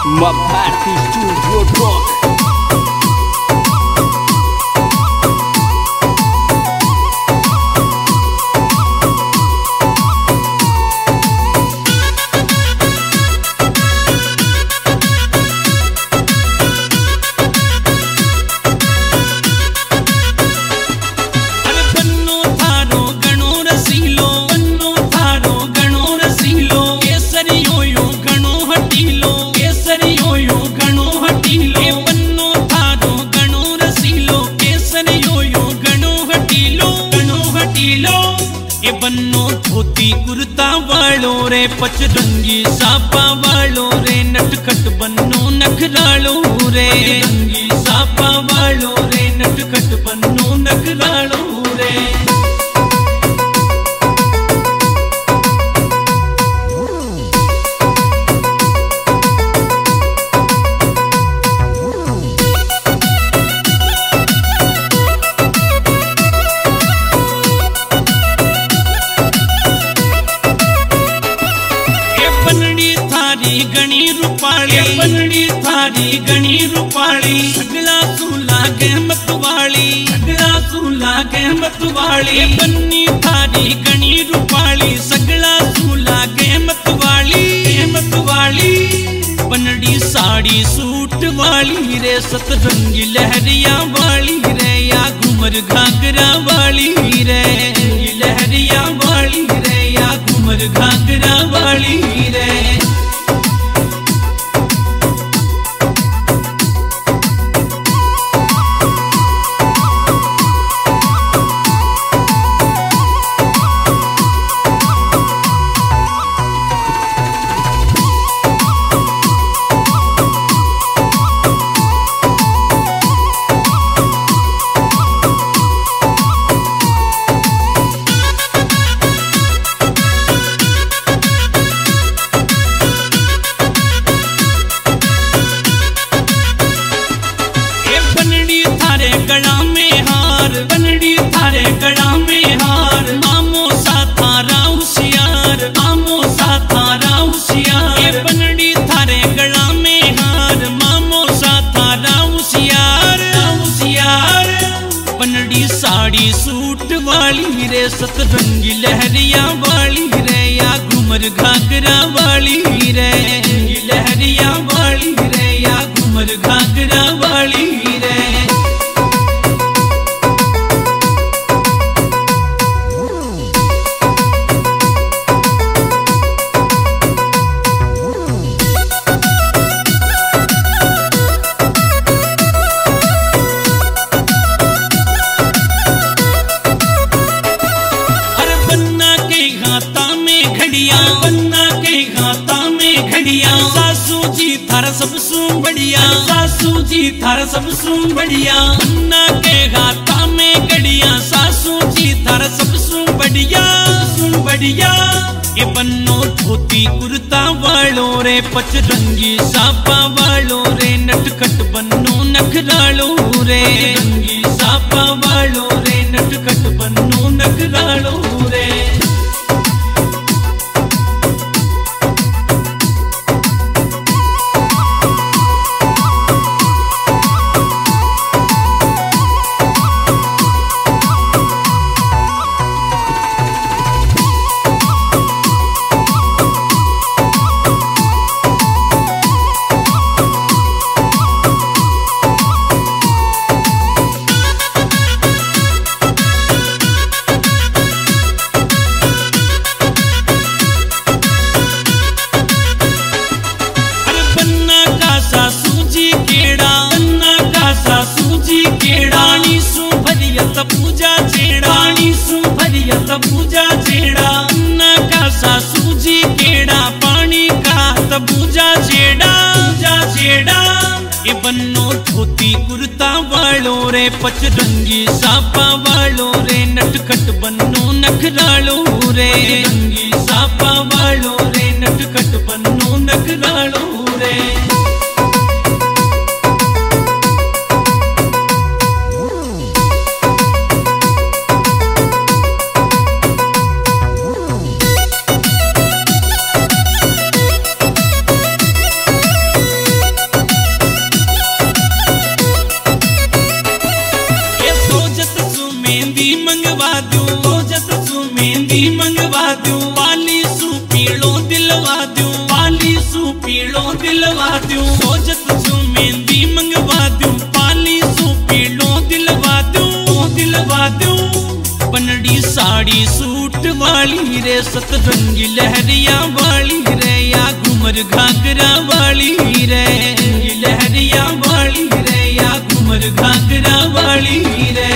Mapati Studio Rock. बन्नो dhoti kurta वालो रे पचरंगी सापा वालो रे नटखट बन्नो नखरालो रे रंगी सापा वालो रे नटखट बन्नो नखरालो रे। गणी रूपाली बनड़ी थारी गणी रूपाली सगला सूला गहमत वाली सगला सूला गहमत वाली बन्नी थारी गणी रूपाली सगला सूला गहमत वाली बनड़ी साड़ी सूट वाली रे सतरंगी लहरिया वाली रे या घूमर घाघरा वाली रे लहरिया वाली रे या घूमर घाघरा वाली रे। साड़ी सूट वाली रे सतरंगी लहरिया वाली रे या घूमर घाघरा वाली रे लहरिया वाली रे या घूमर घाघरा वाली रे। सासू जी थारा सबसू बढ़िया सासू जी थारा सबसू बढ़िया बन्ना के हाथा में घड़िया सासू जी थारा सबसू बढ़िया सुन बढ़िया ये बन्नो धोती कुर्ता वालो रे पचरंगी सापा वालो रे नटखट बन्नो नखरालो रे रंगी सापा वालो रे नटखट बन्नो नखरालो रे। पूजा छेड़ा अन्ना का सासू जी केड़ा पानी का तबूजा छेड़ा ये बन्नो धोती कुर्ता वालो रे पचरंगी सापा वालो रे नटखट बन्नो नखरालो रे रंगी सापा वालो रे नटखट बन्नो नखरालो रे। मेहंदी मंगवा दूं, वाली सू पीड़ो दिलवा दूं, वाली सू पीड़ो दिलवा दूं, सोचत छू मेहंदी मंगवा दूं, वाली सू पीड़ो दिलवा दूं, दिलवा दूं। बनड़ी साड़ी सूट वाली रे, सतरंगी लहरिया वाली रे, या घूमर घाघरा वाली रे, लहरिया वाली रे, या घूमर घाघरा वाली रे।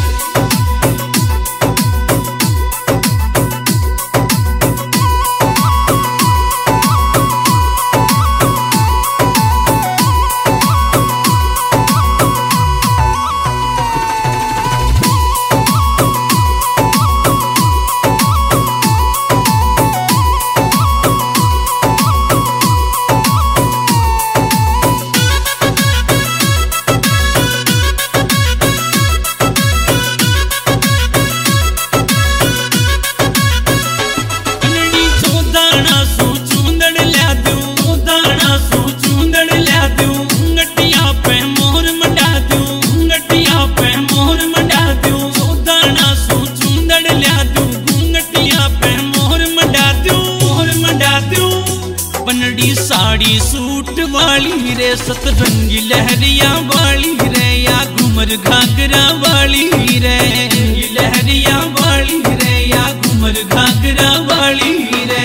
बनड़ी साड़ी सूट वाली रे, सतरंगी लहरिया वाली रे, या घूमर घाघरा वाली रे, लहरिया वाली रे, या घूमर घाघरा वाली रे।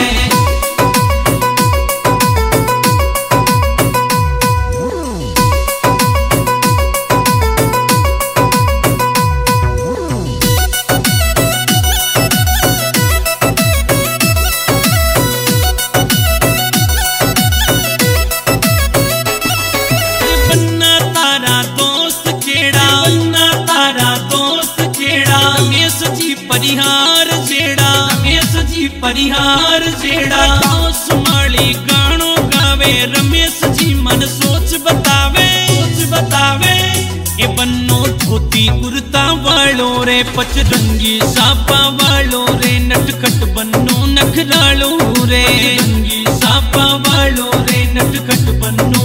परिहार जेड़ा, रमेश जी परिहार जेड़ा, सुमाली गानो गावे, रमेश जी मन सोच बतावे, सोच बतावे। ए बन्नो धोती कुर्ता वालो रे, पचरंगी सापा वालो रे, नटखट बन्नो नखरालो रे, रंगी सापा वालो रे, नटखट बन्नो